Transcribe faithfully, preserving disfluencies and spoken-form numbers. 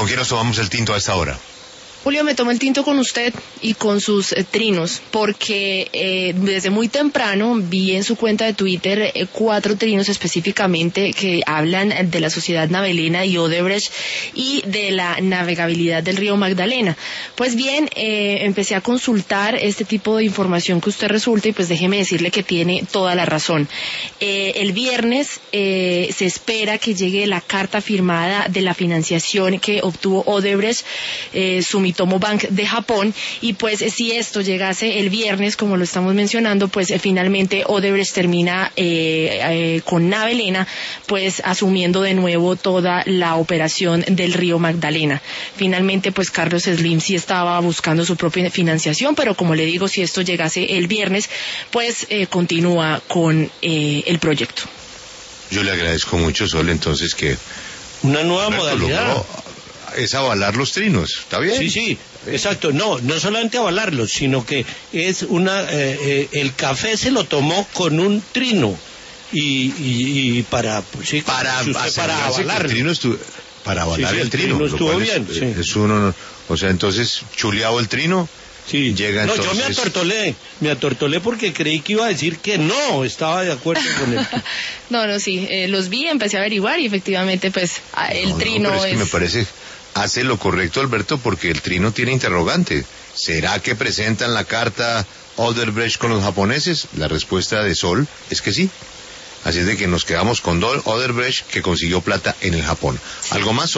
con quién nos tomamos el tinto a esta hora? Julio, me tomo el tinto con usted y con sus eh, trinos, porque eh, desde muy temprano vi en su cuenta de Twitter eh, cuatro trinos específicamente que hablan de la sociedad Navelena y Odebrecht y de la navegabilidad del río Magdalena. Pues bien, eh, empecé a consultar este tipo de información que usted resulta y pues déjeme decirle que tiene toda la razón. Eh, el viernes eh, se espera que llegue la carta firmada de la financiación que obtuvo Odebrecht, eh, su Sumitomo Bank de Japón, y pues si esto llegase el viernes, como lo estamos mencionando, pues eh, finalmente Odebrecht termina eh, eh, con Navelena, pues asumiendo de nuevo toda la operación del río Magdalena. Finalmente, pues Carlos Slim sí estaba buscando su propia financiación, pero como le digo, si esto llegase el viernes, pues eh, continúa con eh, el proyecto. Yo le agradezco mucho, Sol, entonces que... Una nueva modalidad. Logró... es avalar los trinos, ¿está bien? Sí, sí, exacto. No, no solamente avalarlos, sino que es una... Eh, eh, el café se lo tomó con un trino y, y, y para... Pues, sí, para usted, para avalarlo. El trino estuvo, para avalar sí, sí, el, el trino. trino estuvo bien, es, sí. Es uno, o sea, entonces, chuleado el trino... Sí, llega no, entonces... yo me atortolé, me atortolé porque creí que iba a decir que no, estaba de acuerdo con él. no, no, sí, eh, los vi, empecé a averiguar y efectivamente, pues, el no, trino no, pero es... es... que me parece, hace lo correcto, Alberto, porque el trino tiene interrogante. ¿Será que presentan la carta Odebrecht con los japoneses? La respuesta de Sol es que sí. Así es de que nos quedamos con Odebrecht, que consiguió plata en el Japón. ¿Algo más?